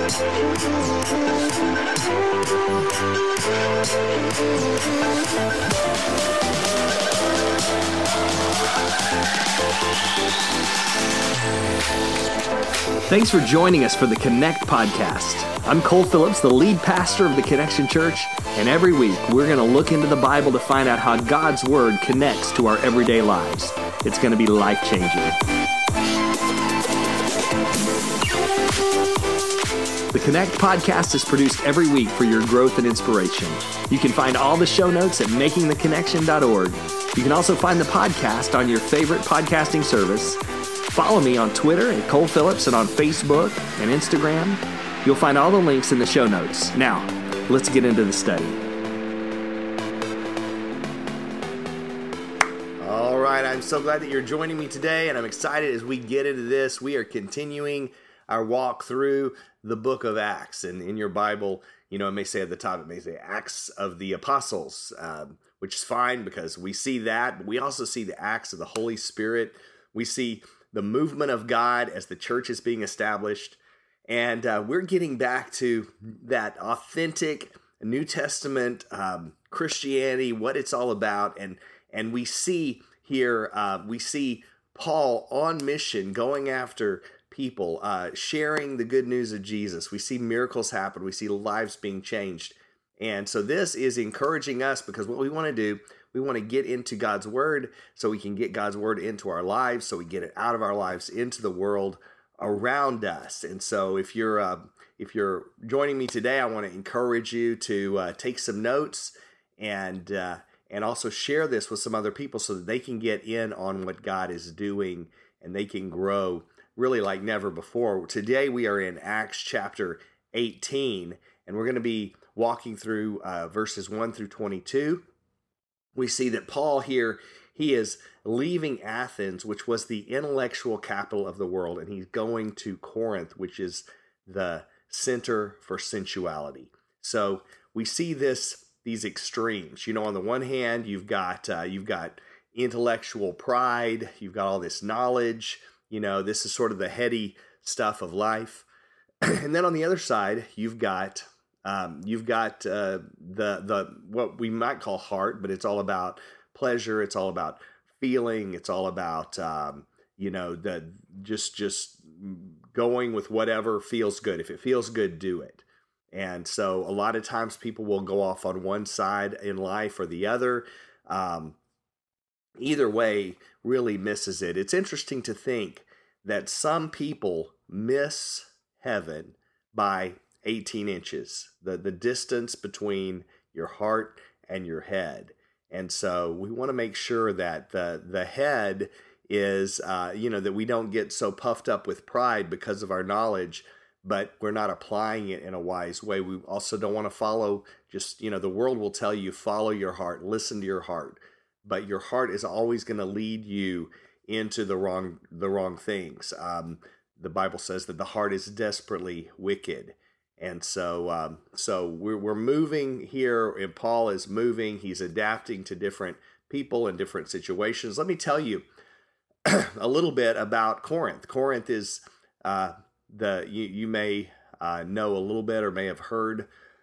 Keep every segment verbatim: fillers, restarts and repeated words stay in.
Thanks for joining us for the Connect podcast. I'm Cole Phillips, the lead pastor of the Connection Church, and every week we're going to look into the Bible to find out how God's Word connects to our everyday lives. It's going to be life-changing. The Connect podcast is produced every week for your growth and inspiration. You can find all the show notes at making the connection dot org. You can also find the podcast on your favorite podcasting service. Follow me on Twitter at Cole Phillips and on Facebook and Instagram. You'll find all the links in the show notes. Now, let's get into the study. All right, I'm so glad that you're joining me today, and I'm excited as we get into this. We are continuing our walk through the book of Acts. And in your Bible, you know, it may say at the top, it may say Acts of the Apostles, um, which is fine because we see that, but we also see the Acts of the Holy Spirit. We see the movement of God as the church is being established. And uh, we're getting back to that authentic New Testament um, Christianity, what it's all about. And and we see here, uh, we see Paul on mission, going after people, uh, sharing the good news of Jesus. We see miracles happen. We see lives being changed. And so this is encouraging us because what we want to do, we want to get into God's Word so we can get God's Word into our lives, so we get it out of our lives into the world around us. And so if you're uh, if you're joining me today, I want to encourage you to uh, take some notes and uh, and also share this with some other people so that they can get in on what God is doing and they can grow really like never before. Today we are in Acts chapter eighteen, and we're going to be walking through uh, verses one through twenty-two. We see that Paul here, he is leaving Athens, which was the intellectual capital of the world, and he's going to Corinth, which is the center for sensuality. So we see this, these extremes. You know, on the one hand, you've got uh, you've got intellectual pride, you've got all this knowledge. You know, this is sort of the heady stuff of life. And then on the other side, you've got Um, you've got uh, the the what we might call heart, but it's all about pleasure. It's all about feeling. It's all about um, you know the just just going with whatever feels good. If it feels good, do it. And so a lot of times people will go off on one side in life or the other. Um, either way really misses it. It's interesting to think that some people miss heaven by eighteen inches, the, the distance between your heart and your head. And so we want to make sure that the, the head is, uh, you know, that we don't get so puffed up with pride because of our knowledge, but we're not applying it in a wise way. We also don't want to follow just, you know, the world will tell you, follow your heart, listen to your heart, but your heart is always going to lead you into the wrong, the wrong things. Um, the Bible says that the heart is desperately wicked. And so, um, so we're we're moving here, and Paul is moving. He's adapting to different people and different situations. Let me tell you a little bit about Corinth. Corinth is uh, the you you may uh, know a little bit or may have heard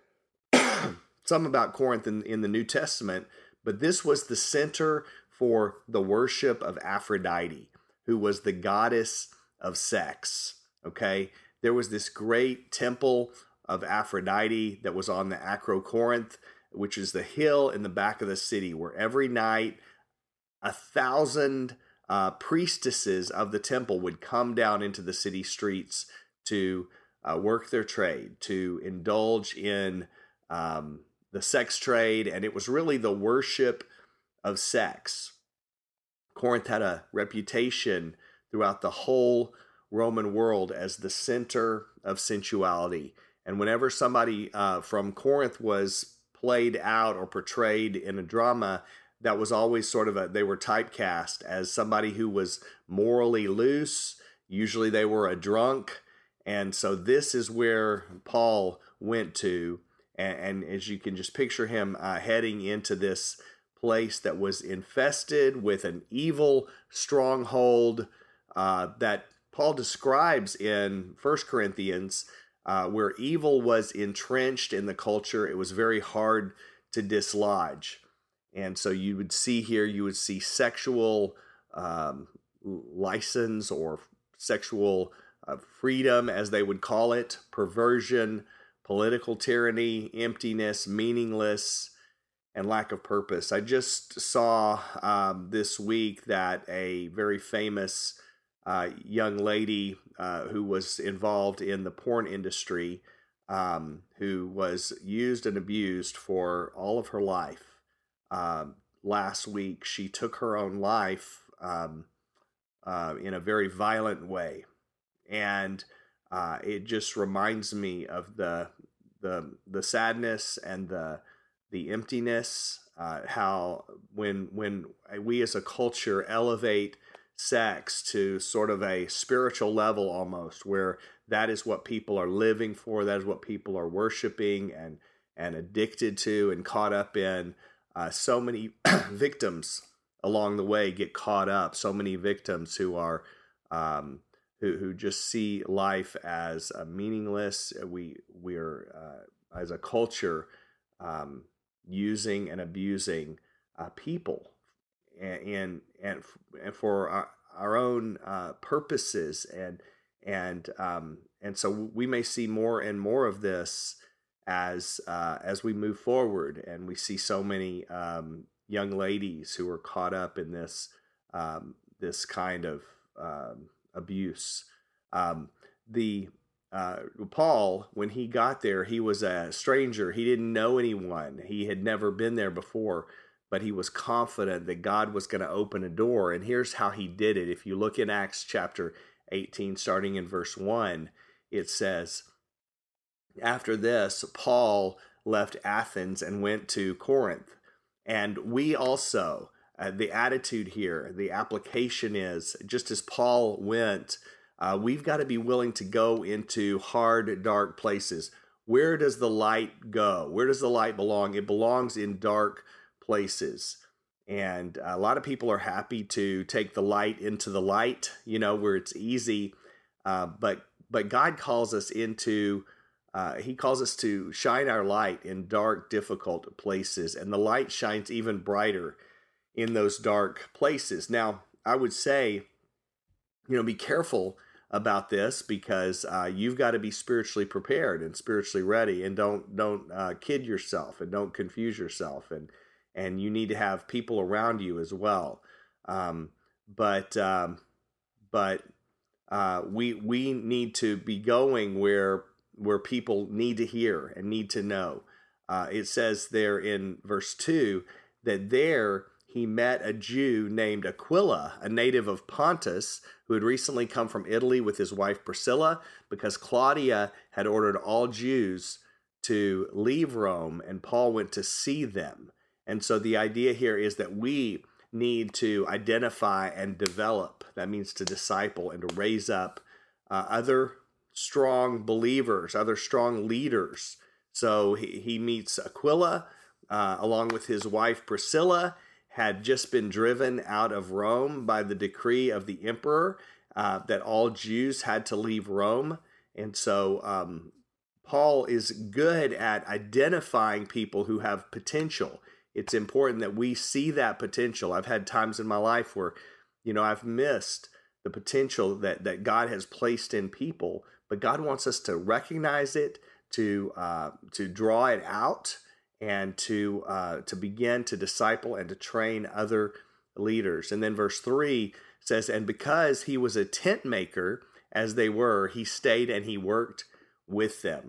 some about Corinth in in the New Testament. But this was the center for the worship of Aphrodite, who was the goddess of sex. Okay. There was this great temple of Aphrodite that was on the Acrocorinth, which is the hill in the back of the city, where every night a thousand uh, priestesses of the temple would come down into the city streets to uh, work their trade, to indulge in um, the sex trade, and it was really the worship of sex. Corinth had a reputation throughout the whole Roman world as the center of sensuality. And whenever somebody uh, from Corinth was played out or portrayed in a drama, that was always sort of a, they were typecast as somebody who was morally loose. Usually they were a drunk. And so this is where Paul went to. And, and as you can just picture him uh, heading into this place that was infested with an evil stronghold uh, that Paul describes in First Corinthians uh, where evil was entrenched in the culture. It was very hard to dislodge. And so you would see here, you would see sexual um, license or sexual uh, freedom, as they would call it, perversion, political tyranny, emptiness, meaningless, and lack of purpose. I just saw um, this week that a very famous uh, young lady uh, who was involved in the porn industry, um, who was used and abused for all of her life. Uh, last week, she took her own life um, uh, in a very violent way. And uh, it just reminds me of the the the sadness and the the emptiness, uh, how when when we as a culture elevate sex to sort of a spiritual level almost, where that is what people are living for, that is what people are worshiping and and addicted to and caught up in. Uh, so many victims along the way get caught up. So many victims who are um, who who just see life as uh, meaningless. We we're uh, as a culture um, using and abusing uh, people, and and and, and for our, our own uh, purposes, and and um, and so we may see more and more of this as uh, as we move forward, and we see so many um, young ladies who are caught up in this um, this kind of um, abuse. Um, the uh, Paul, when he got there, he was a stranger. He didn't know anyone. He had never been there before, but he was confident that God was going to open a door. And here's how he did it. If you look in Acts chapter eighteen, starting in verse one, it says, after this, Paul left Athens and went to Corinth. And we also, uh, the attitude here, the application is, just as Paul went, uh, we've got to be willing to go into hard, dark places. Where does the light go? Where does the light belong? It belongs in dark places. And a lot of people are happy to take the light into the light, you know, where it's easy. Uh, but but God calls us into Uh, he calls us to shine our light in dark, difficult places, and the light shines even brighter in those dark places. Now, I would say, you know, be careful about this, because uh, you've got to be spiritually prepared and spiritually ready, and don't don't uh, kid yourself, and don't confuse yourself, and and you need to have people around you as well. Um, but um, but uh, we we need to be going where. where people need to hear and need to know. Uh, it says there in verse two that there he met a Jew named Aquila, a native of Pontus, who had recently come from Italy with his wife Priscilla, because Claudia had ordered all Jews to leave Rome, and Paul went to see them. And so the idea here is that we need to identify and develop. That means to disciple and to raise up uh, other strong believers, other strong leaders. So he, he meets Aquila, uh, along with his wife Priscilla, had just been driven out of Rome by the decree of the emperor uh, that all Jews had to leave Rome. And so um, Paul is good at identifying people who have potential. It's important that we see that potential. I've had times in my life where, you know, I've missed the potential that, that God has placed in people, but God wants us to recognize it, to uh, to draw it out, and to uh, to begin to disciple and to train other leaders. And then verse three says, and because he was a tent maker, as they were, he stayed and he worked with them.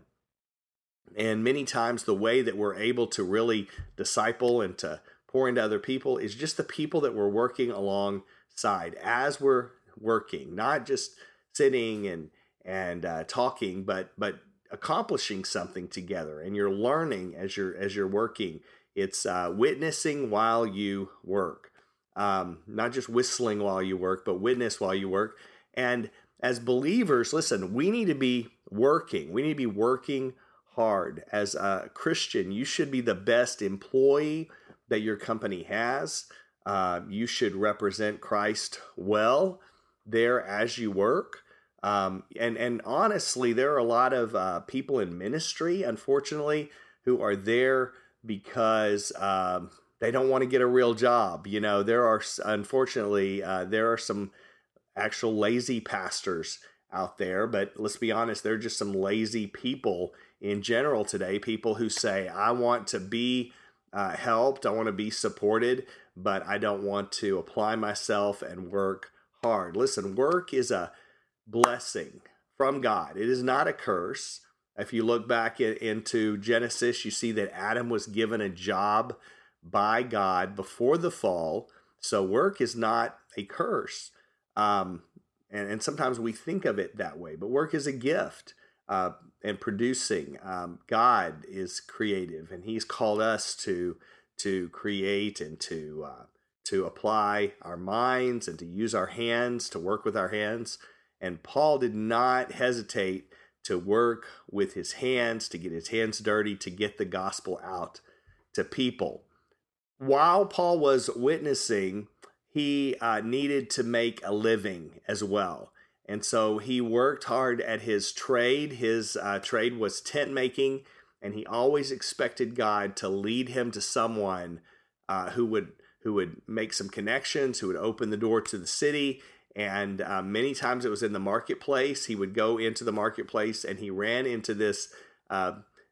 And many times the way that we're able to really disciple and to pour into other people is just the people that we're working alongside as we're working, not just sitting and and uh, talking, but but accomplishing something together. And you're learning as you're as you're working. It's uh, witnessing while you work, um, not just whistling while you work, but witness while you work. And as believers, listen, we need to be working. We need to be working hard. As a Christian, you should be the best employee that your company has. Uh, you should represent Christ well there as you work. Um, and, and honestly, there are a lot of uh, people in ministry, unfortunately, who are there because um, they don't want to get a real job. You know, there are, unfortunately, uh, there are some actual lazy pastors out there, but let's be honest, they're just some lazy people in general today. People who say, I want to be uh, helped, I want to be supported, but I don't want to apply myself and work hard. Listen, work is a blessing from God. It is not a curse. If you look back into Genesis, you see that Adam was given a job by God before the fall. So work is not a curse. Um, and, and sometimes we think of it that way, but work is a gift uh, and producing. Um, God is creative, and He's called us to to create and to uh, to apply our minds and to use our hands, to work with our hands. And Paul did not hesitate to work with his hands, to get his hands dirty, to get the gospel out to people. While Paul was witnessing, he uh, needed to make a living as well. And so he worked hard at his trade. His uh, trade was tent making, and he always expected God to lead him to someone uh, who would who would make some connections, who would open the door to the city. And uh, many times it was in the marketplace. He would go into the marketplace, and he ran into this uh,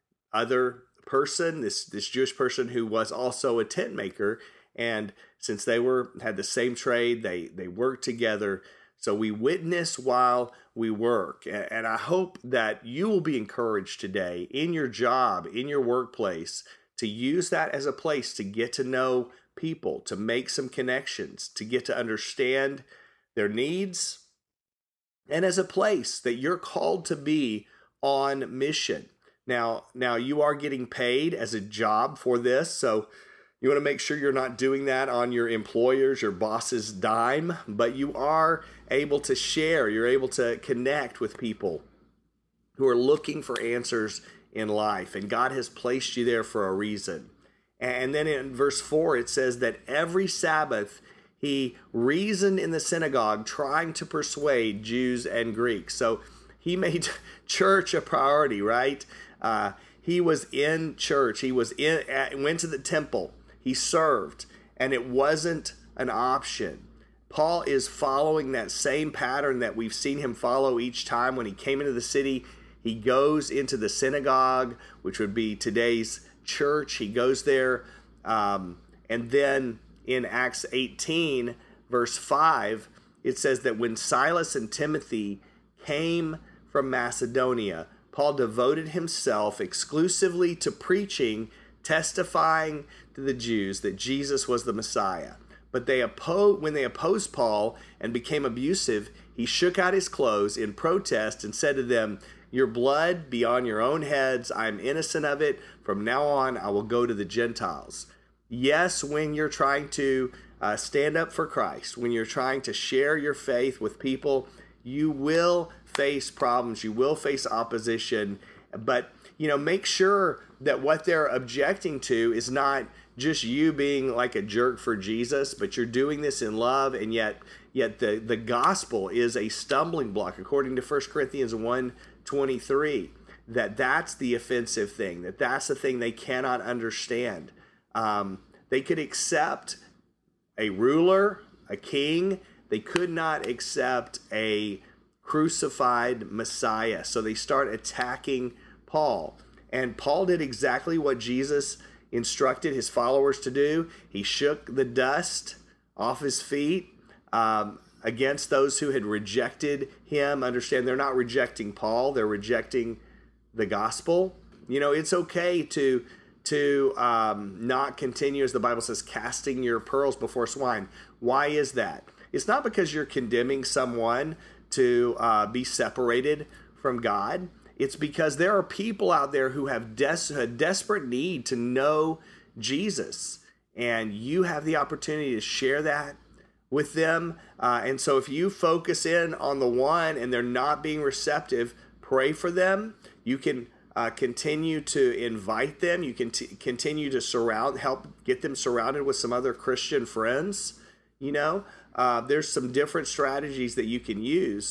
other person, this this Jewish person who was also a tent maker. And since they were had the same trade, they they worked together. So we witness while we work. And I hope that you will be encouraged today in your job, in your workplace, to use that as a place to get to know people, to make some connections, to get to understand their needs, and as a place that you're called to be on mission. Now, now you are getting paid as a job for this, so you want to make sure you're not doing that on your employer's, your boss's dime, but you are able to share, you're able to connect with people who are looking for answers in life, and God has placed you there for a reason. And then in verse four, it says that every Sabbath he reasoned in the synagogue, trying to persuade Jews and Greeks. So he made church a priority, right? Uh, he was in church. He was in, went to the temple. He served, and it wasn't an option. Paul is following that same pattern that we've seen him follow each time when he came into the city. He goes into the synagogue, which would be today's church. He goes there, um, and then in Acts eighteen, verse five, it says that when Silas and Timothy came from Macedonia, Paul devoted himself exclusively to preaching, testifying to the Jews that Jesus was the Messiah. But they opposed, when they opposed Paul and became abusive, he shook out his clothes in protest and said to them, "Your blood be on your own heads. I am innocent of it. From now on, I will go to the Gentiles." Yes, when you're trying to uh, stand up for Christ, when you're trying to share your faith with people, you will face problems. You will face opposition. But, you know, make sure that what they're objecting to is not just you being like a jerk for Jesus, but you're doing this in love, and yet yet the, the gospel is a stumbling block, according to First Corinthians one twenty-three, that that's the offensive thing, that that's the thing they cannot understand. Um, they could accept a ruler, a king. They could not accept a crucified Messiah. So they start attacking Paul. And Paul did exactly what Jesus instructed his followers to do. He shook the dust off his feet um, against those who had rejected him. Understand, they're not rejecting Paul. They're rejecting the gospel. You know, it's okay to to um, not continue, as the Bible says, casting your pearls before swine. Why is that? It's not because you're condemning someone to uh, be separated from God. It's because there are people out there who have des- a desperate need to know Jesus, and you have the opportunity to share that with them. Uh, and so if you focus in on the one and they're not being receptive, pray for them. You can uh, continue to invite them. You can t- continue to surround, help get them surrounded with some other Christian friends. You know, uh, there's some different strategies that you can use.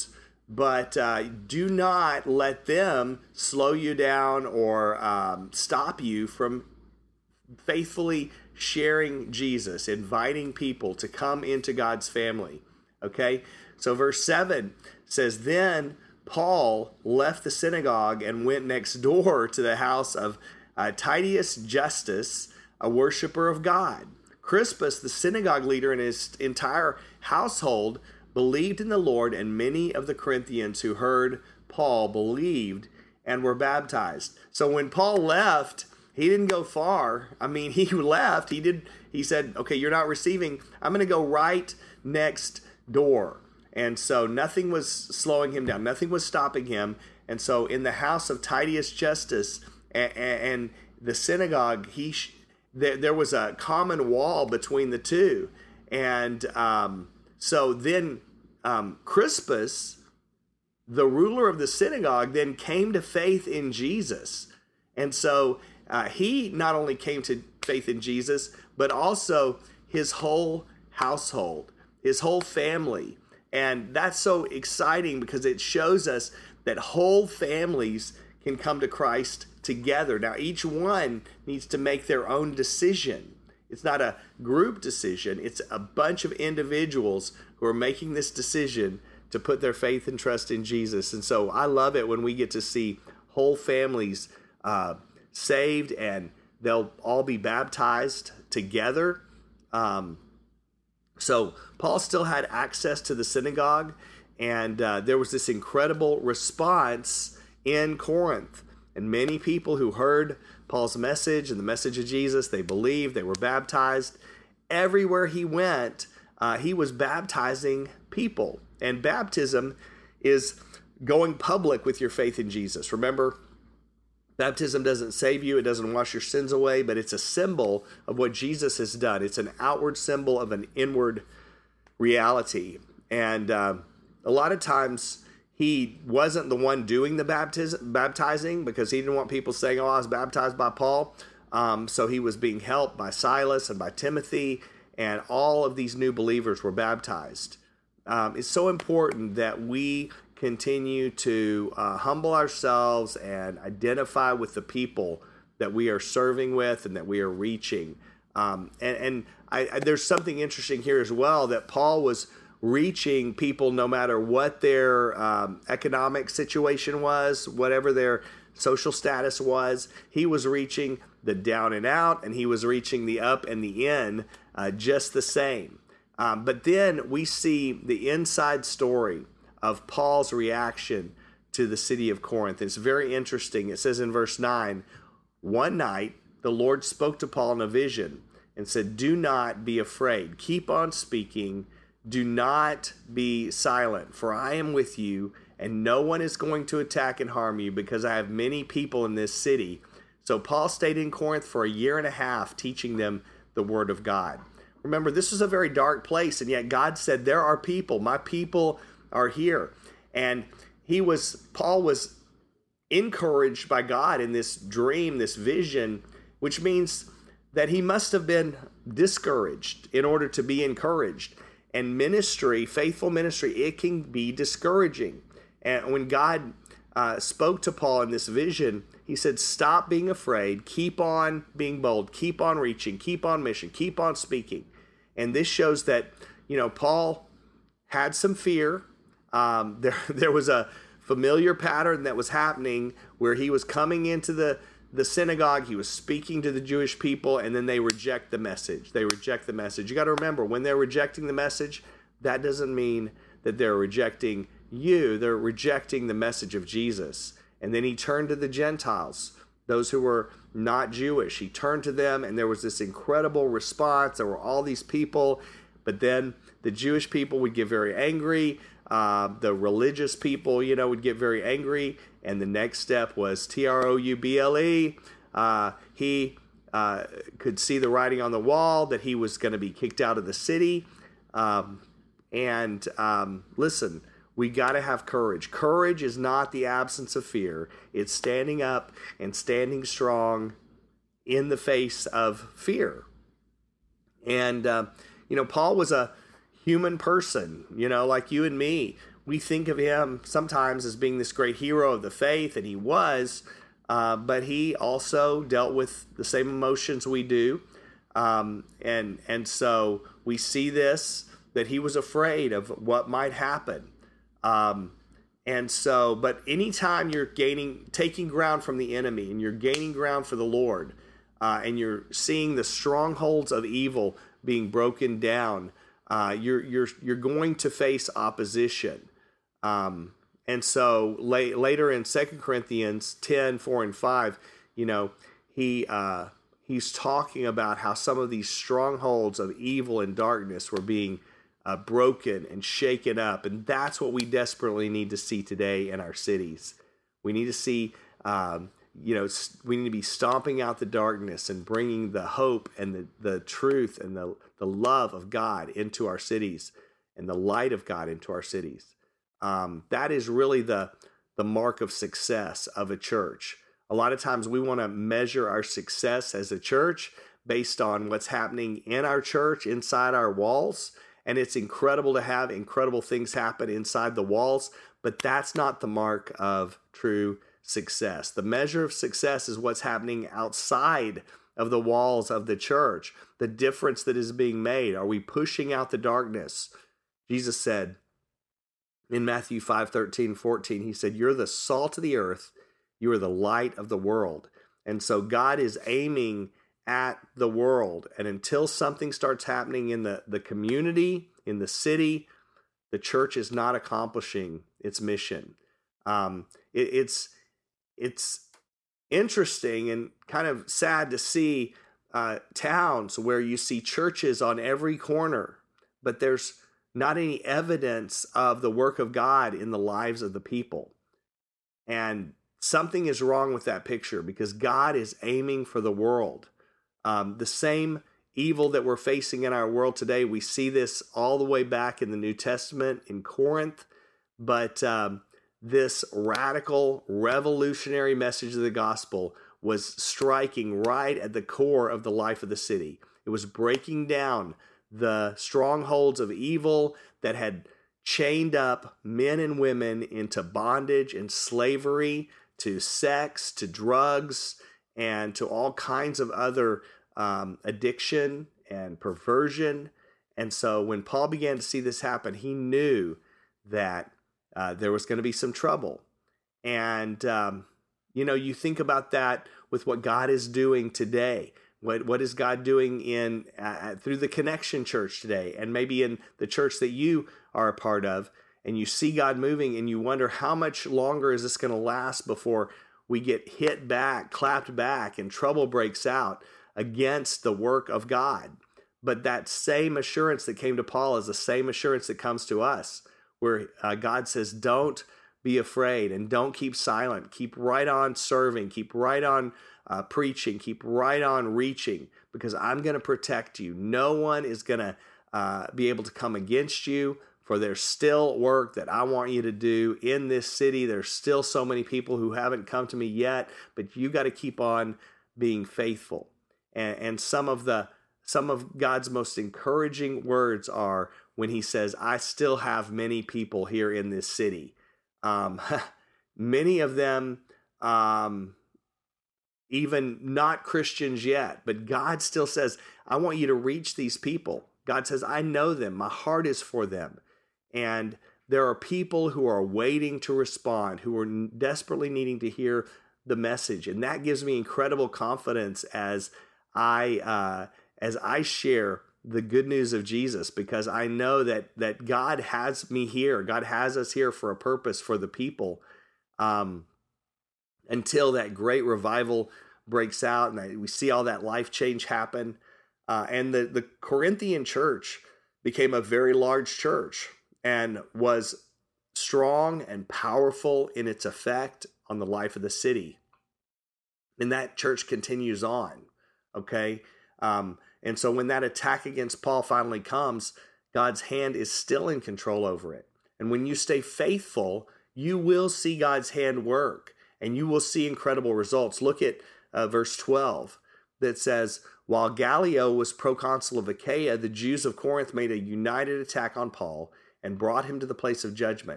but uh, do not let them slow you down or um, stop you from faithfully sharing Jesus, inviting people to come into God's family. Okay, so verse seven says, then Paul left the synagogue and went next door to the house of uh, Titius Justus, a worshiper of God. Crispus, the synagogue leader, and his entire household believed in the Lord, and many of the Corinthians who heard Paul believed and were baptized. So when Paul left, he didn't go far. I mean, he left. He did. He said, okay, you're not receiving. I'm going to go right next door. And so nothing was slowing him down. Nothing was stopping him. And so in the house of Titius Justus and, and the synagogue, he there, there was a common wall between the two. And um, so then um, Crispus, the ruler of the synagogue, then came to faith in Jesus. And so uh, he not only came to faith in Jesus, but also his whole household, his whole family. And that's so exciting because it shows us that whole families can come to Christ together. Now, each one needs to make their own decision. It's not a group decision. It's a bunch of individuals who are making this decision to put their faith and trust in Jesus. And so I love it when we get to see whole families uh, saved, and they'll all be baptized together. Um, so Paul still had access to the synagogue, and uh, there was this incredible response in Corinth. And many people who heard Paul's message and the message of Jesus, they believed, they were baptized. Everywhere he went, uh, he was baptizing people. And baptism is going public with your faith in Jesus. Remember, baptism doesn't save you. It doesn't wash your sins away, but it's a symbol of what Jesus has done. It's an outward symbol of an inward reality. And uh, a lot of times he wasn't the one doing the baptism, baptizing because he didn't want people saying, oh, I was baptized by Paul. Um, so he was being helped by Silas and by Timothy, and all of these new believers were baptized. Um, it's so important that we continue to uh, humble ourselves and identify with the people that we are serving with and that we are reaching. Um, and and I, I, there's something interesting here as well, that Paul was reaching people no matter what their um, economic situation was, whatever their social status was. He was reaching the down and out, and he was reaching the up and the in uh, just the same. Um, but then we see the inside story of Paul's reaction to the city of Corinth. It's very interesting. It says in verse nine, one night the Lord spoke to Paul in a vision and said, do not be afraid. Keep on speaking. Do not be silent, for I am with you, and no one is going to attack and harm you, because I have many people in this city. So Paul stayed in Corinth for a year and a half, teaching them the word of God. Remember, this was a very dark place, and yet God said, there are people. My people are here. And he was, Paul was encouraged by God in this dream, this vision, which means that he must have been discouraged in order to be encouraged. And ministry, faithful ministry, it can be discouraging. And when God uh, spoke to Paul in this vision, he said, stop being afraid, keep on being bold, keep on reaching, keep on mission, keep on speaking. And this shows that, you know, Paul had some fear. Um, there, there was a familiar pattern that was happening where he was coming into the the synagogue, he was speaking to the Jewish people, and then they reject the message. They reject the message. You got to remember, when they're rejecting the message, that doesn't mean that they're rejecting you. They're rejecting the message of Jesus. And then he turned to the Gentiles, those who were not Jewish. He turned to them, and there was this incredible response. There were all these people, but then the Jewish people would get very angry. Uh, the religious people, you know, would get very angry. And the next step was T R O U B L E. Uh, he uh, could see the writing on the wall that he was going to be kicked out of the city. Um, and um, listen, we got to have courage. Courage is not the absence of fear. It's standing up and standing strong in the face of fear. And, uh, you know, Paul was a human person, you know, like you and me. we think of him sometimes as being this great hero of the faith, and he was, uh, but he also dealt with the same emotions we do. Um, and and so we see this, that he was afraid of what might happen. Um, and so, but anytime you're gaining, taking ground from the enemy, and you're gaining ground for the Lord, uh, and you're seeing the strongholds of evil being broken down, uh, you're you're you're going to face opposition. Um, and so la- later in Second Corinthians ten, four and five, you know, he uh, he's talking about how some of these strongholds of evil and darkness were being uh, broken and shaken up. And that's what we desperately need to see today in our cities. We need to see, um, you know, we need to be stomping out the darkness and bringing the hope and the, the truth and the, the love of God into our cities, and the light of God into our cities. Um, that is really the, the mark of success of a church. A lot of times we want to measure our success as a church based on what's happening in our church, inside our walls. And it's incredible to have incredible things happen inside the walls, but that's not the mark of true success. The measure of success is what's happening outside of the walls of the church, the difference that is being made. Are we pushing out the darkness? Jesus said in Matthew five, thirteen, fourteen, he said, "You're the salt of the earth. You are the light of the world." And so God is aiming at the world. And until something starts happening in the, the community, in the city, the church is not accomplishing its mission. Um, it, it's it's interesting and kind of sad to see uh, towns where you see churches on every corner, but there's not any evidence of the work of God in the lives of the people. And something is wrong with that picture, because God is aiming for the world. Um, the same evil that we're facing in our world today, we see this all the way back in the New Testament in Corinth. But um, this radical, revolutionary message of the gospel was striking right at the core of the life of the city. It was breaking down the strongholds of evil that had chained up men and women into bondage and slavery, to sex, to drugs, and to all kinds of other um, addiction and perversion. And so when Paul began to see this happen, he knew that uh, there was going to be some trouble. And, um, you know, you think about that with what God is doing today. What What is God doing in uh, through the Connection Church today, and maybe in the church that you are a part of, and you see God moving, and you wonder, how much longer is this going to last before we get hit back, clapped back, and trouble breaks out against the work of God? But that same assurance that came to Paul is the same assurance that comes to us, where uh, God says, don't be afraid, and don't keep silent. Keep right on serving. Keep right on uh, preaching. Keep right on reaching, because I'm going to protect you. No one is going to uh, be able to come against you, for there's still work that I want you to do in this city. There's still so many people who haven't come to me yet, but you got to keep on being faithful. And, and some of the some of God's most encouraging words are when he says, I still have many people here in this city. Um, many of them, um, even not Christians yet, but God still says, I want you to reach these people. God says, I know them. My heart is for them. And there are people who are waiting to respond, who are desperately needing to hear the message. And that gives me incredible confidence as I, uh, as I share the good news of Jesus, because I know that that God has me here. God has us here for a purpose for the people, um, until that great revival breaks out and we see all that life change happen. Uh, and the, the Corinthian church became a very large church and was strong and powerful in its effect on the life of the city. And that church continues on, okay? Um, and so when that attack against Paul finally comes, God's hand is still in control over it. And when you stay faithful, you will see God's hand work, and you will see incredible results. Look at uh, verse twelve that says, while Gallio was proconsul of Achaia, the Jews of Corinth made a united attack on Paul and brought him to the place of judgment.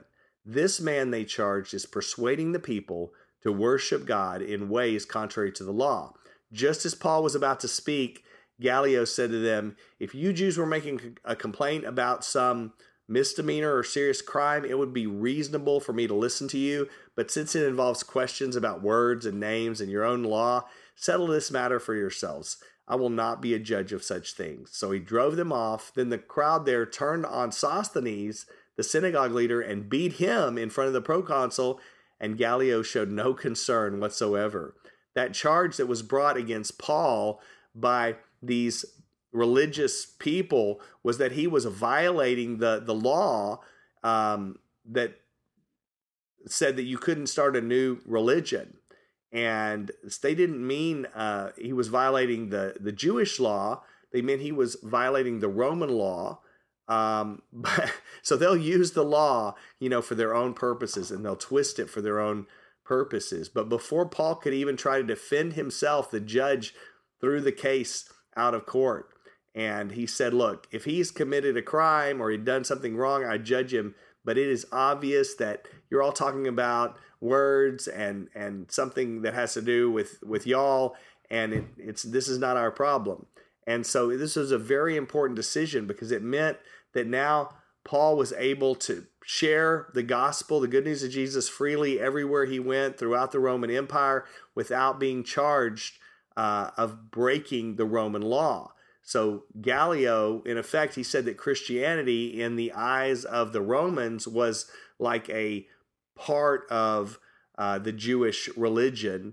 This man, they charged, is persuading the people to worship God in ways contrary to the law. Just as Paul was about to speak, Gallio said to them, if you Jews were making a complaint about some misdemeanor or serious crime, it would be reasonable for me to listen to you. But since it involves questions about words and names and your own law, settle this matter for yourselves. I will not be a judge of such things. So he drove them off. Then the crowd there turned on Sosthenes, the synagogue leader, and beat him in front of the proconsul, and Gallio showed no concern whatsoever. That charge that was brought against Paul by these religious people was that he was violating the, the law um, that said that you couldn't start a new religion. And they didn't mean uh, he was violating the, the Jewish law. They meant he was violating the Roman law. Um, but, so they'll use the law, you know, for their own purposes, and they'll twist it for their own purposes. But before Paul could even try to defend himself, the judge threw the case out of court. And he said, look, if he's committed a crime or he'd done something wrong, I judge him. But it is obvious that you're all talking about words and, and something that has to do with, with y'all. And it, it's this is not our problem. And so this was a very important decision, because it meant that now Paul was able to share the gospel, the good news of Jesus, freely everywhere he went throughout the Roman Empire without being charged uh, of breaking the Roman law. So Gallio, in effect, he said that Christianity in the eyes of the Romans was like a part of uh, the Jewish religion,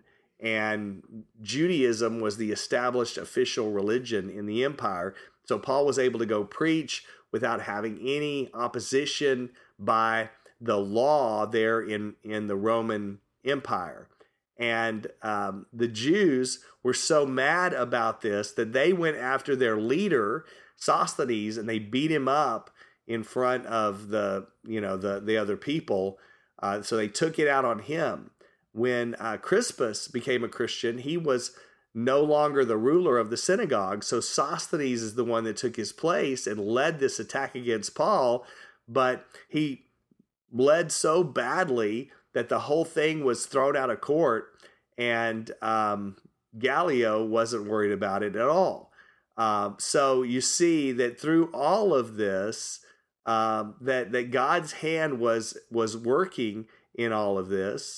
and Judaism was the established official religion in the empire. So Paul was able to go preach without having any opposition by the law there in, in the Roman Empire. And um, the Jews were so mad about this that they went after their leader, Sosthenes, and they beat him up in front of the, you know, the, the other people. Uh, so they took it out on him. When uh, Crispus became a Christian, he was no longer the ruler of the synagogue. So Sosthenes is the one that took his place and led this attack against Paul. But he led so badly that the whole thing was thrown out of court, and um, Gallio wasn't worried about it at all. Um, so you see that through all of this, um, that that God's hand was was working in all of this,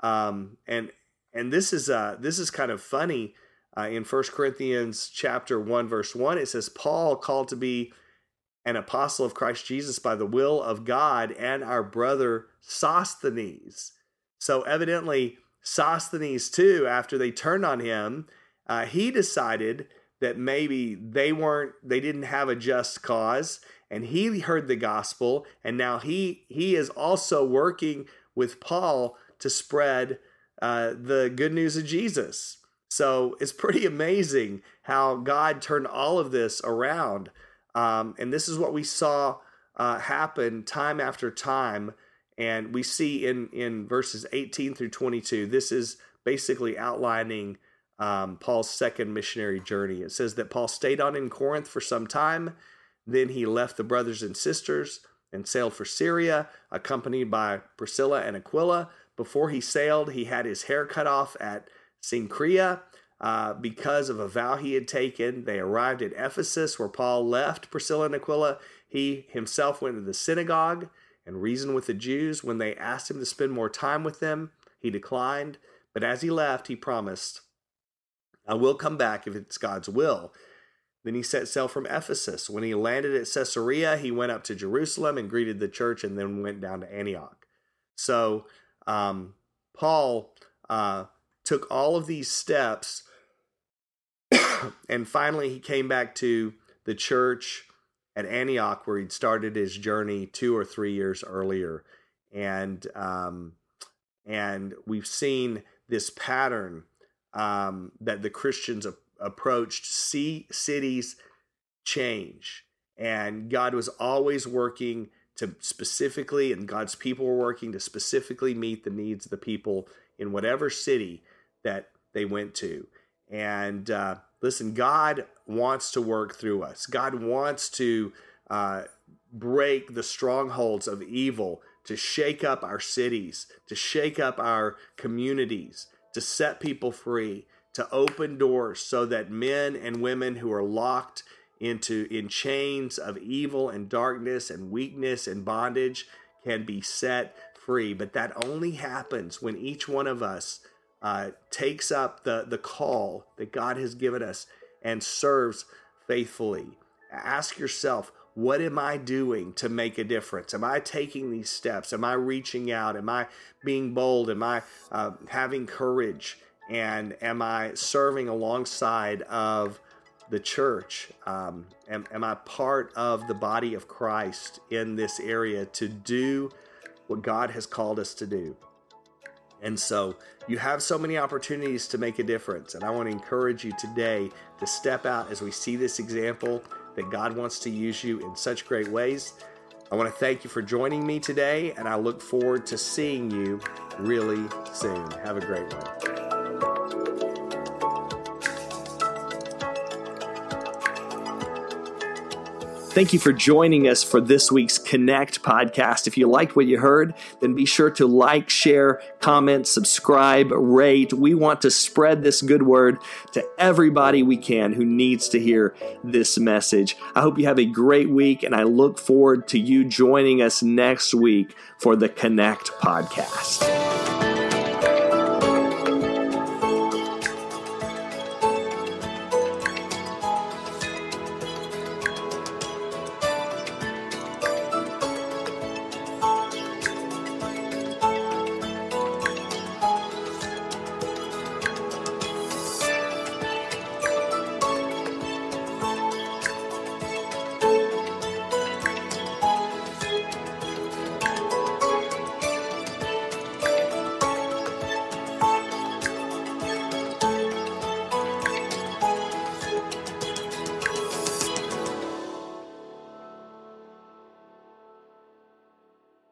um, and and this is uh, this is kind of funny. Uh, in First Corinthians chapter one, verse one, it says, Paul, called to be an apostle of Christ Jesus by the will of God, and our brother Sosthenes. So evidently Sosthenes too, after they turned on him, uh, he decided that maybe they weren't, they didn't have a just cause, and he heard the gospel, and now he he is also working with Paul to spread uh, the good news of Jesus. So it's pretty amazing how God turned all of this around. Um, and this is what we saw uh, happen time after time. And we see in, in verses eighteen through twenty-two, this is basically outlining um, Paul's second missionary journey. It says that Paul stayed on in Corinth for some time. Then he left the brothers and sisters and sailed for Syria, accompanied by Priscilla and Aquila. Before he sailed, he had his hair cut off at Cenchrea. Uh, because of a vow he had taken. They arrived at Ephesus, where Paul left Priscilla and Aquila. He himself went to the synagogue and reasoned with the Jews. When they asked him to spend more time with them, he declined. But as he left, he promised, I will come back if it's God's will. Then he set sail from Ephesus. When he landed at Caesarea, he went up to Jerusalem and greeted the church, and then went down to Antioch. So um, Paul uh, took all of these steps, and finally he came back to the church at Antioch, where he'd started his journey two or three years earlier. And um, and we've seen this pattern um, that the Christians a- approached see cities change. And God was always working to specifically, and God's people were working to specifically meet the needs of the people in whatever city that they went to. And uh, listen, God wants to work through us. God wants to uh, break the strongholds of evil to shake up our cities, to shake up our communities, to set people free, to open doors so that men and women who are locked into in chains of evil and darkness and weakness and bondage can be set free. But that only happens when each one of us uh, takes up the, the call that God has given us and serves faithfully. Ask yourself, what am I doing to make a difference? Am I taking these steps? Am I reaching out? Am I being bold? Am I uh, having courage? And am I serving alongside of the church? Um, am, am I part of the body of Christ in this area to do what God has called us to do? And so you have so many opportunities to make a difference. And I want to encourage you today to step out as we see this example that God wants to use you in such great ways. I want to thank you for joining me today, and I look forward to seeing you really soon. Have a great one. Thank you for joining us for this week's Connect podcast. If you liked what you heard, then be sure to like, share, comment, subscribe, rate. We want to spread this good word to everybody we can who needs to hear this message. I hope you have a great week, and I look forward to you joining us next week for the Connect podcast.